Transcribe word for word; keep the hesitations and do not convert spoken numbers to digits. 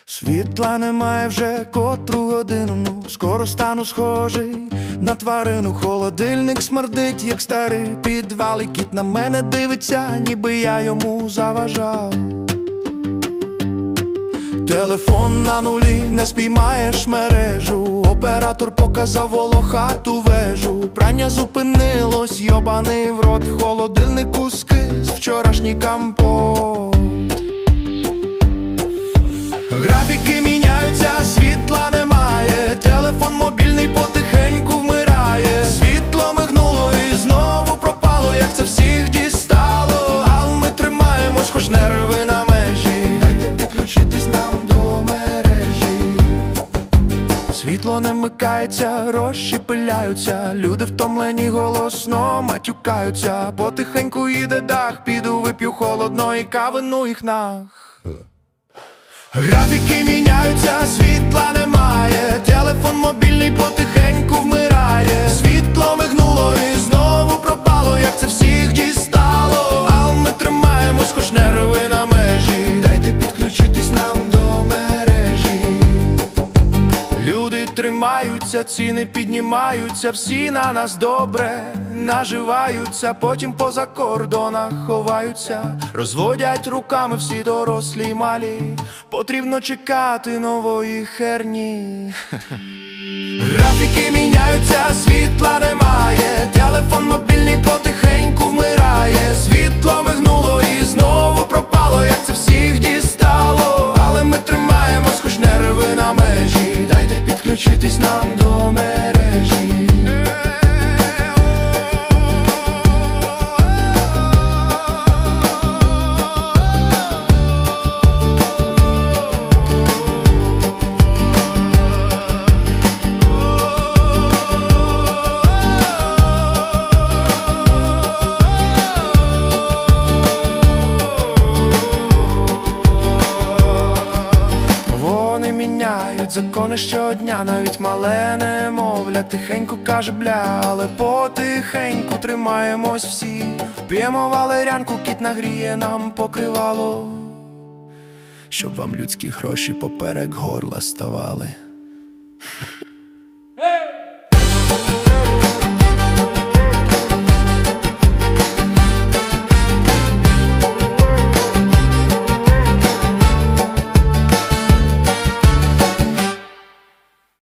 Світла немає вже котру годину, ну скоро стану схожий на тварину. Холодильник смердить, як старий підвал, і кіт на мене дивиться, ніби я йому заважав. Телефон на нулі, не спіймаєш мережу. Оператор показав волохату вежу. Прання зупинилось, йобаний в рот. В холодильнику скис вчорашній компот. Графіки міняються, світла немає. Телефон мобільний потихеньку вмирає. Світло мигнуло і знову пропало, як це всіх дістало. Але ми тримаємось, хоч нерви на межі. Дайте підключитись нам до мережі. Світло не вмикається, гроші пиляються. Люди втомлені голосно матюкаються. Потихеньку їде дах, піду вип'ю холодної кави, ну їх нах. Графіки міняються, світла немає. Телефон мобільний потихеньку вмирає. Світло мигнуло і знову пропало, як це всіх дістало. Але ми тримаємось, хоч нерви на межі. Дайте підключитись нам до мережі. Люди тримаються, ціни піднімаються. Всі на нас добре наживаються, потім поза кордонах ховаються. Розводять руками всі дорослі й малі. Потрібно чекати нової херні. Графіки міняються, світла немає. Телефон мобільний потихеньку вмирає. Світло мигнуло і знову пропало, як це всіх дістало. Але ми тримаємось, хоч нерви на межі. Дайте підключитись нам до мережі. Закони щодня, навіть мале немовля тихенько каже бля, але потихеньку тримаємось всі. П'ємо валерянку, кіт нагріє нам покривало, щоб вам людські гроші поперек горла ставали.